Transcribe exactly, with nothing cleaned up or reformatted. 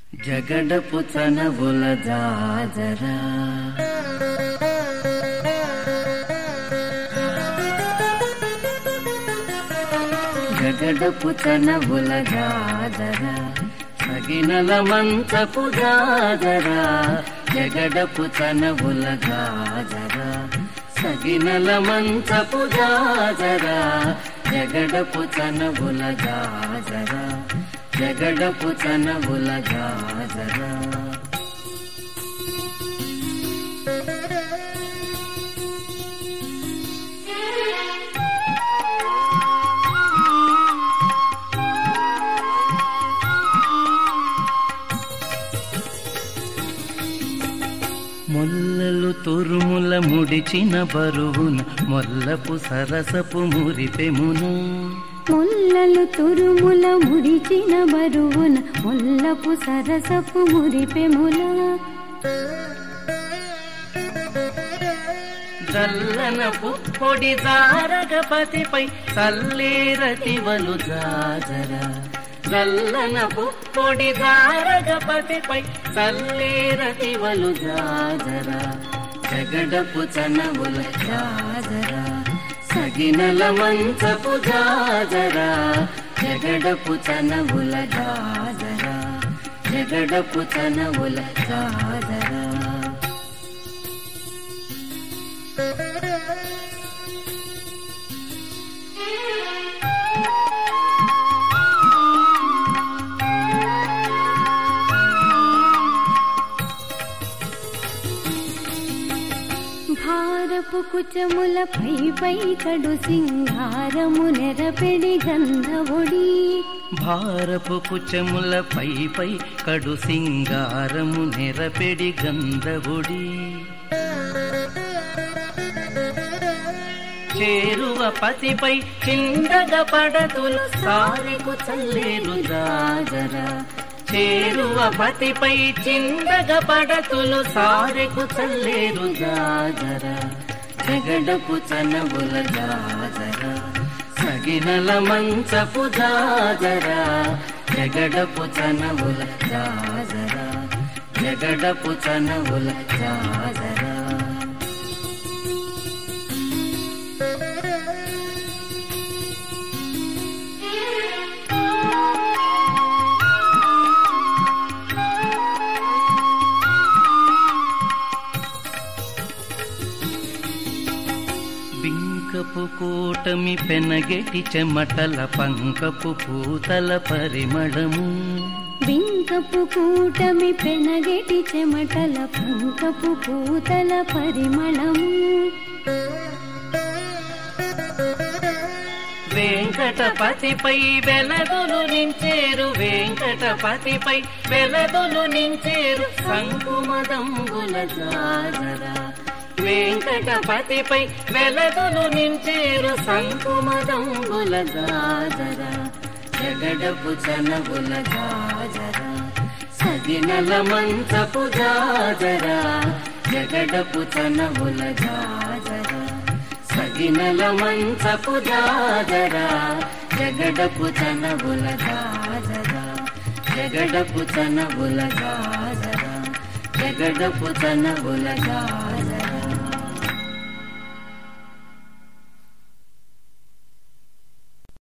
జగడపు చనవుల జాజరా జగడపు చనవుల జాజరా సగినల మంచపు జాజరా జగడపు చనవుల జాజరా సగినల మంచపు జాజరా జగడపు చనవుల జాజరా జగడపు చనవుల జాజరా మొల్లలు తురుముల ముడిచిన బరువున మొల్లపు సరసపు మురిపెమున మొల్లలు తురుముల ముడిచిన బరువున మొల్లపు సరసపు మురిపెముల చల్లన పుప్పొడి జారగపతిపై చల్లేరతివలు జాజరా చల్లన పుప్పొడి జారగపతిపై చల్లేరతివలు జాజరా జగడపు చనవుల జాజరా సగినల మంచపు జాజరా జగడపు చనవుల జాజరా జగడపు చనవుల జాజరా భారపు కుచముల పై పై కడు సింగారము నెరపెడి గంధవుడి భారపు కుచముల పై పై కడు సింగారము నెరపెడి గంధవుడి చేరువ పతిపై చిందగ పడతులు సారెకు చల్లేరు జాజరా చేరువ పతిపై చిందగ పడతులు సారెకు చల్లేరు జాజరా జగడపు చనవుల జాజరా సగినల మంచపు జాజరా జగడపు చనవుల జాజరా జగడపు చనవుల జాజరా బింకపు కూటమి పెనగెటి చెమటల పంకపు పూతల పరిమళము బింకపు కూటమి పెనగెటి చెమటల పంకపు పూతల పరిమళము వెంకటపతిపై వెలదులు నించేరు వెంకటపతిపై వెలదులు నించేరు సంకుమదంబుల జాజరా వెంకటపతిపై వెలదులు నించేరు సంకుమదంబుల జాజరా జగడపు చనవుల జాజరా సగినల మంచపు జాజరా జగడపు చనవుల జాజరా సగినల మంచపు జాజరా జగడపు చనవుల జాజరా జగడపు చనవుల జాజరా జగడపు చనవుల జాజరా